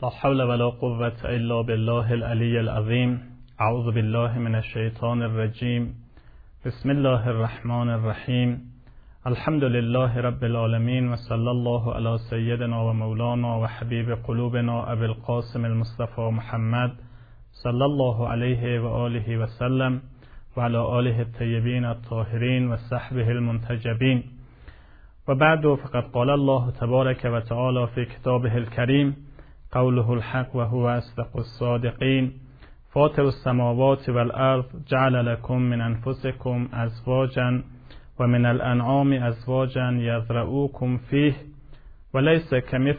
لا حول ولا قوة إلا بالله العلي العظيم. اعوذ بالله من الشیطان الرجیم. بسم الله الرحمن الرحیم. الحمد لله رب العالمین و صلی الله علی سیدنا و مولانا و حبیب قلوبنا ابی القاسم المصطفى محمد صلی الله علیه و آله و سلم و علی آله الطیبین الطاهرین و صحبه المنتجبین. و بعد، فقد قال الله تبارک و تعالی فی کتابه الکریم قوله الحق و هو اصدق الصادقین. فاطر السماوات والارض جعل لكم من انفسكم ازواجا و من الانعام ازواجا یذرؤوکم فیه و لیس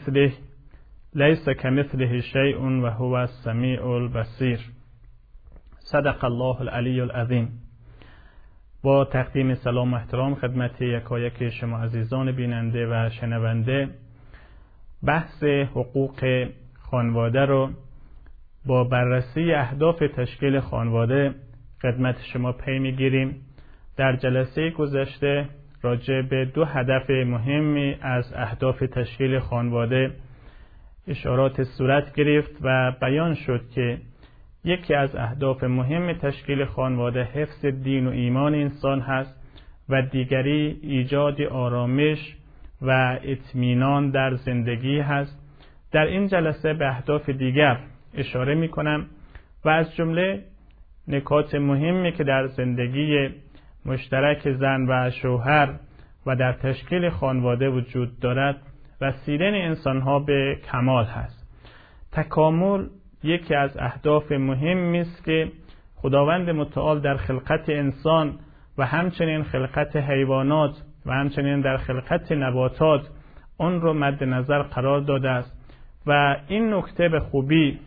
کمثله شیء و هو السمیع البصیر. صدق الله العلی العظیم. با تقدیم سلام و احترام خدمت یکایک شما عزیزان بیننده و شنونده، بحث حقوق خانواده رو با بررسی اهداف تشکیل خانواده خدمت شما پی میگیریم. در جلسه گذشته راجع به 2 هدف مهمی از اهداف تشکیل خانواده اشارات صورت گرفت و بیان شد که یکی از اهداف مهم تشکیل خانواده حفظ دین و ایمان انسان هست و دیگری ایجاد آرامش و اطمینان در زندگی هست. در این جلسه به اهداف دیگر اشاره می کنم و از جمله نکات مهمی که در زندگی مشترک زن و شوهر و در تشکیل خانواده وجود دارد رسیدن انسانها به کمال هست. تکامل یکی از اهداف مهمی است که خداوند متعال در خلقت انسان و همچنین خلقت حیوانات و همچنین در خلقت نباتات آن را مد نظر قرار داده است و این نکته به خوبی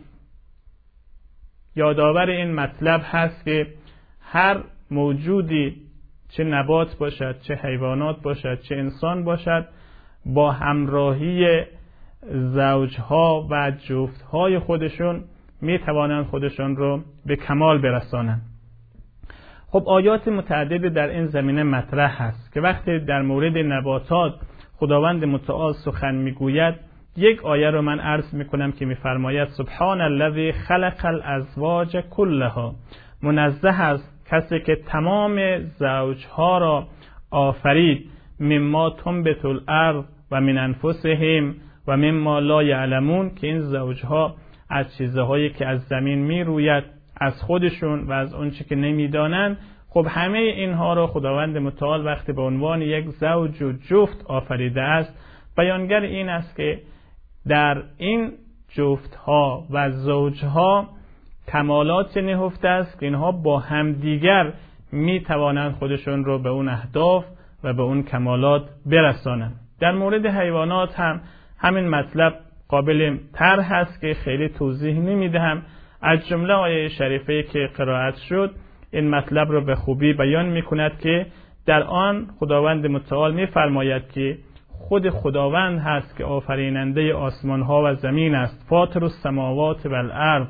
یادآور این مطلب هست که هر موجودی، چه نبات باشد، چه حیوانات باشد، چه انسان باشد، با همراهی زوجها و جفتهای خودشون می توانند خودشون رو به کمال برسانند. خب آیات متعدد در این زمینه مطرح هست که وقتی در مورد نباتات خداوند متعال سخن میگوید، یک آیه رو من عرض میکنم که میفرماید سبحان الذی خلق الازواج كلها. منزه است کسی که تمام زوجها را آفرید. مما تنبت الارض و من انفسهم و مما لا یعلمون، که این زوجها از چیزهایی که از زمین می روید، از خودشون و از اون چی که نمیدانند. خب همه اینها را خداوند متعال وقتی به عنوان یک زوج و جفت آفریده است، بیانگر این است که در این جفتها و زوجها کمالات نهفته است که اینها با همدیگر می توانند خودشون رو به اون اهداف و به اون کمالات برسانند. در مورد حیوانات هم همین مطلب قابل طرح هست که خیلی توضیح نمیدهم. از جمله آیه شریفه که قرائت شد این مطلب رو به خوبی بیان میکند که در آن خداوند متعال میفرماید که خود خداوند هست که آفریننده آسمان ها و زمین است. فاطر السماوات والارض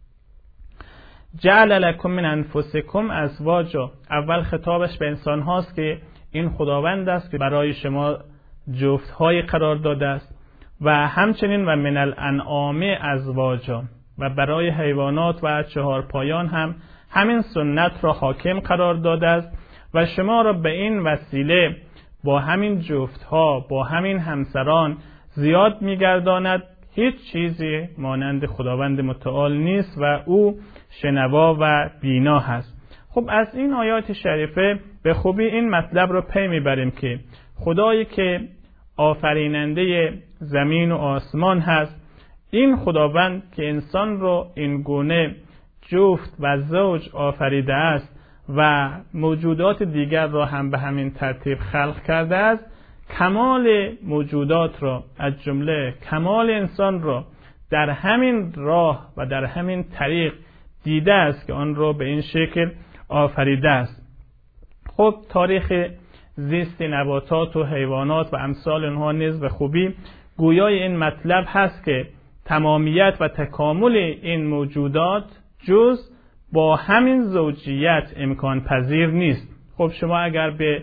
جعل لكم من انفسكم ازواجا. اول خطابش به انسان هاست که این خداوند است که برای شما جفت های قرار داده است و همچنین و من الانعام ازواجا، و برای حیوانات و 4 پایان هم همین سنت را حاکم قرار داده است و شما را به این وسیله با همین جفت ها، با همین همسران زیاد میگرداند. هیچ چیزی مانند خداوند متعال نیست و او شنوا و بینا هست. خب از این آیات شریفه به خوبی این مطلب رو پی میبریم که خدایی که آفریننده زمین و آسمان هست، این خداوند که انسان رو این گونه جفت و زوج آفریده است و موجودات دیگر را هم به همین ترتیب خلق کرده است، کمال موجودات را از جمله کمال انسان را در همین راه و در همین طریق دیده است که آن را به این شکل آفریده است. خب تاریخ زیست نباتات و حیوانات و امثال اونها نیز به خوبی گویای این مطلب هست که تمامیت و تکامل این موجودات جز با همین زوجیت امکان پذیر نیست. خب شما اگر به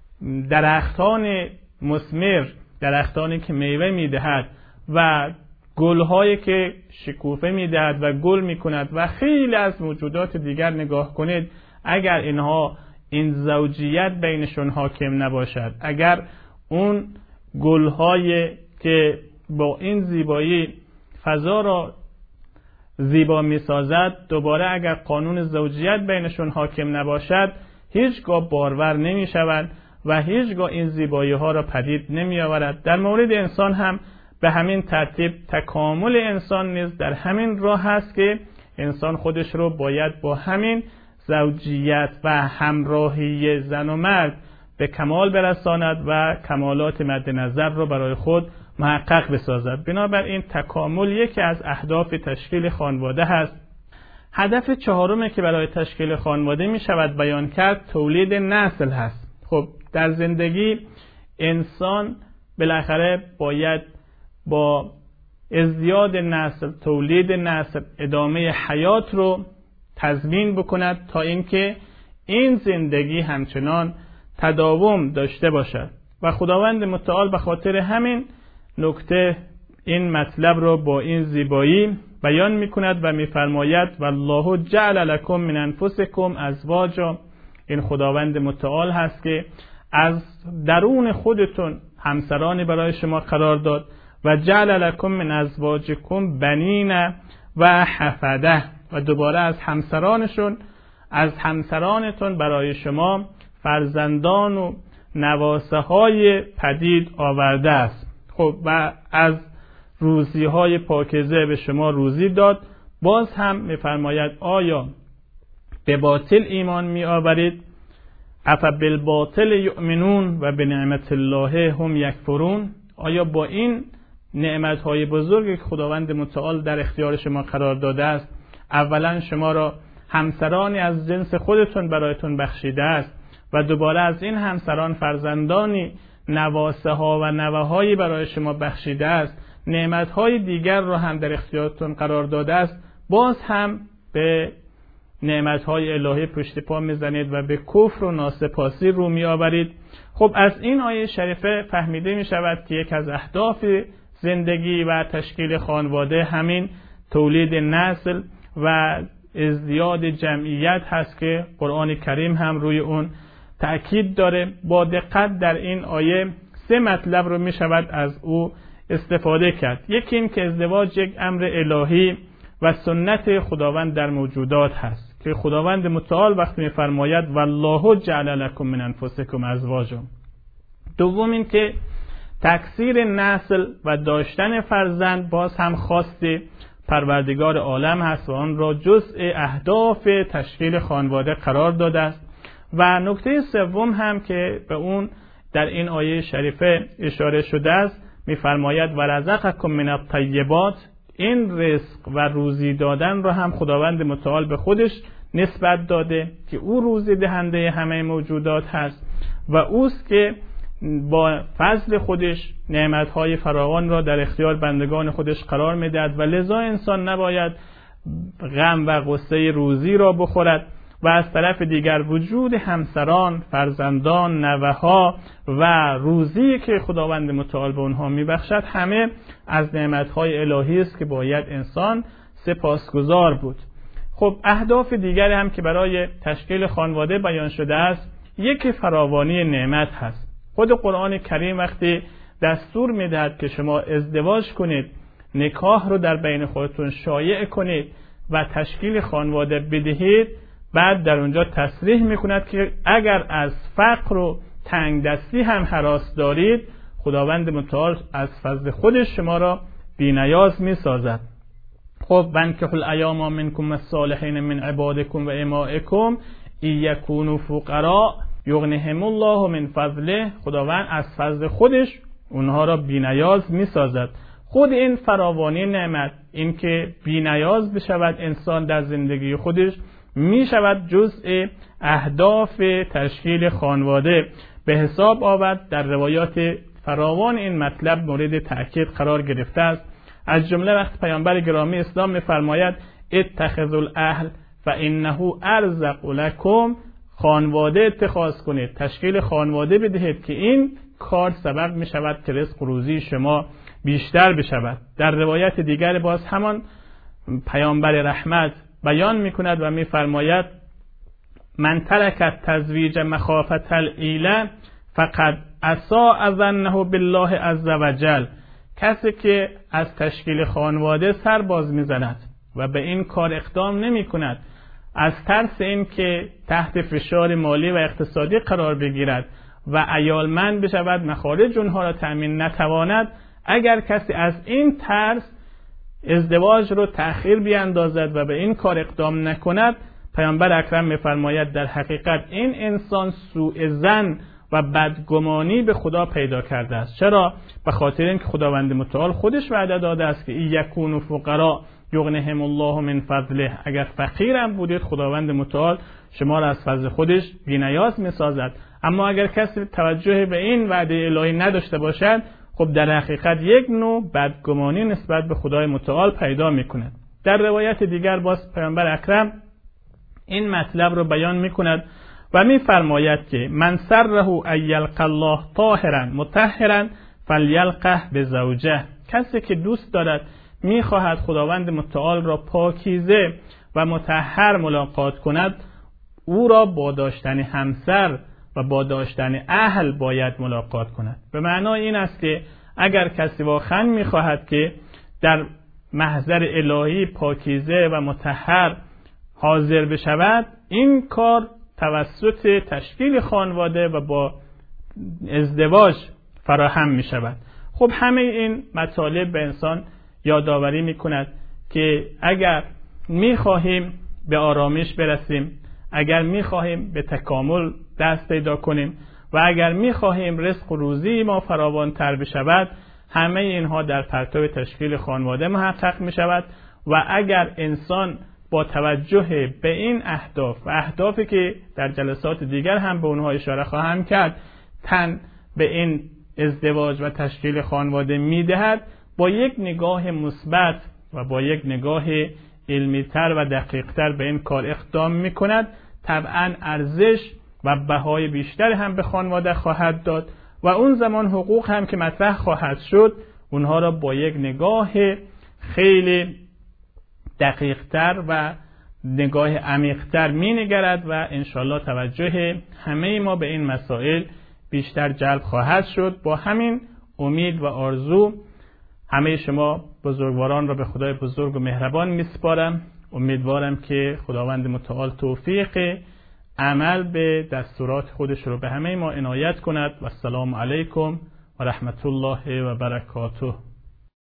درختان مثمر، درختانی که میوه میدهد و گل‌هایی که شکوفه می‌دهد و گل می‌کند و خیلی از موجودات دیگر نگاه کنید، اگر این زوجیت بینشون حاکم نباشد، اگر اون گل‌های که با این زیبایی فضا را زیبا می‌سازد، دوباره اگر قانون زوجیت بینشون حاکم نباشد، هیچگاه بارور نمی‌شوند و هیچگاه این زیبایی‌ها را پدید نمی‌آورد. در مورد انسان هم به همین ترتیب تکامل انسان نیز در همین راه هست که انسان خودش رو باید با همین زوجیت و همراهی زن و مرد به کمال برساند و کمالات مد نظر رو برای خود محقق بسازد. بنابراین تکامل یکی از اهداف تشکیل خانواده هست. هدف چهارمی که برای تشکیل خانواده می شود بیان کرد تولید نسل هست. خب در زندگی انسان بالاخره باید با ازدیاد نسل، تولید نسل، ادامه حیات رو تضمین بکند تا اینکه این زندگی همچنان تداوم داشته باشد و خداوند متعال به خاطر همین نکته این مطلب رو با این زیبایی بیان میکند و میفرماید والله جعل لکم من انفسکم ازواجا. این خداوند متعال هست که از درون خودتون همسرانی برای شما قرار داد و جعل لکم من ازواجکم بنین و حفده، و دوباره از همسرانتون برای شما فرزندان و نواسه های پدید آورده است. خب و از روزی های پاکیزه به شما روزی داد. باز هم میفرماید آیا به باطل ایمان می آورید؟ افبالباطل یؤمنون و بنعمت الله هم یکفرون. آیا با این نعمت های بزرگی که خداوند متعال در اختیار شما قرار داده است، اولا شما را همسرانی از جنس خودتون برایتون بخشیده است و دوباره از این همسران فرزندانی، نواسه ها و نوه‌هایی برای شما بخشیده است، نعمت های دیگر را هم در اختیارتون قرار داده است، باز هم به نعمت های الهی پشت پا میزنید و به کفر و ناسپاسی رو می آورید. خب از این آیه شریفه فهمیده می شود که یک از اهداف زندگی و تشکیل خانواده همین تولید نسل و ازدیاد جمعیت هست که قرآن کریم هم روی اون تأکید داره. با دقت در این آیه 3 مطلب رو می شود از او استفاده کرد. یکی این که ازدواج یک امر الهی و سنت خداوند در موجودات هست که خداوند متعال وقتی می فرماید والله جعل لکم من انفسکم ازواجا. دوم این که تکثیر نسل و داشتن فرزند باز هم خواست پروردگار عالم هست و آن را جزء اهداف تشکیل خانواده قرار داده است. و نکته سوم هم که به اون در این آیه شریفه اشاره شده است، می‌فرماید ورزقکم من الطیبات. این رزق و روزی دادن را هم خداوند متعال به خودش نسبت داده که او روزی دهنده همه موجودات هست و اوست که با فضل خودش نعمت‌های فراوان را در اختیار بندگان خودش قرار می‌دهد و لذا انسان نباید غم و غصه روزی را بخورد. و از طرف دیگر وجود همسران، فرزندان، نوه‌ها و روزی که خداوند متعال به اونها میبخشد همه از نعمت‌های الهی است که باید انسان سپاسگزار بود. خب اهداف دیگری هم که برای تشکیل خانواده بیان شده است، یک فراوانی نعمت هست. خود قرآن کریم وقتی دستور میدهد که شما ازدواج کنید، نکاح رو در بین خودتون شایع کنید و تشکیل خانواده بدهید، بعد در اونجا تصریح میکند که اگر از فقر و تنگ دستی هم هراس دارید، خداوند متعال از فضل خودش شما را بی‌نیاز میسازد. خب وانکحوا الایام منکم الصالحین من عبادکم و امائکم ان یکونوا فقراء یغنیهم الله من فضله. خداوند از فضل خودش اونها را بی‌نیاز میسازد. خود این فراوانی نعمت، این که بی‌نیاز بشود انسان در زندگی خودش، می شود جزء اهداف تشکیل خانواده به حساب آورد. در روایات فراوان این مطلب مورد تأکید قرار گرفته است. از جمله وقت پیامبر گرامی اسلام می فرماید اتخذوا الاهل فانه ارزق لکم. خانواده اتخاذ کنید، تشکیل خانواده بدهید که این کار سبب می شود که رزق و روزی شما بیشتر بشود. در روایت دیگر باز همان پیامبر رحمت بیان میکند و میفرماید من ترک تزویج مخافة العیله فقد اساء ظنه بالله عز وجل. کسی که از تشکیل خانواده سر باز میزند و به این کار اقدام نمی کند از ترس این که تحت فشار مالی و اقتصادی قرار بگیرد و عیالمند بشود، مخارج اونها را تأمین نتواند، اگر کسی از این ترس ازدواج رو تأخیر بیاندازد و به این کار اقدام نکند، پیامبر اکرم می‌فرماید در حقیقت این انسان سوء ظن و بدگمانی به خدا پیدا کرده است. چرا؟ به خاطر اینکه خداوند متعال خودش وعده داده است که یکونوا فقراء یغنیهم الله من فضله. اگر فقیرم بودید خداوند متعال شما را از فضل خودش بی‌نیاز می‌سازد. اما اگر کسی توجه به این وعده الهی نداشته باشد، خب در حقیقت یک نوع بدگمانی نسبت به خدای متعال پیدا می‌کند. در روایت دیگر باز پیامبر اکرم این مطلب رو بیان می‌کند و می‌فرماید که من سره ان یلقی الله طاهرا مطهرا فلیلقه بزوجه. کسی که دوست دارد می‌خواهد خداوند متعال را پاکیزه و مطهر ملاقات کند، او را با داشتن همسر و با داشتن اهل باید ملاقات کند. به معنای این است که اگر کسی واقعا می‌خواهد که در محضر الهی پاکیزه و مطهر حاضر بشود، این کار توسط تشکیل خانواده و با ازدواج فراهم می شود. خب همه این مطالب به انسان یادآوری می کند که اگر می خواهیم به آرامش برسیم، اگر می خواهیم به تکامل دست پیدا کنیم و اگر می خواهیم رزق و روزی ما فراوان‌تر بشود، همه اینها در پرتو تشکیل خانواده محقق می شود. و اگر انسان با توجه به این اهداف و اهدافی که در جلسات دیگر هم به اونها اشاره خواهم کرد تن به این ازدواج و تشکیل خانواده میدهد، با یک نگاه مثبت و با یک نگاه علمی‌تر و دقیق‌تر به این کار اقدام میکند، طبعاً ارزش و بهای بیشتر هم به خانواده خواهد داد و اون زمان حقوق هم که مطرح خواهد شد اونها را با یک نگاه خیلی دقیق‌تر و نگاه عمیق‌تر می‌نگرد و انشالله توجه همه ما به این مسائل بیشتر جلب خواهد شد. با همین امید و آرزو همه شما بزرگواران را به خدای بزرگ و مهربان می‌سپارم. امیدوارم که خداوند متعال توفیق عمل به دستورات خودش رو به همه ما عنایت کند و السلام علیکم و رحمت الله و برکاته.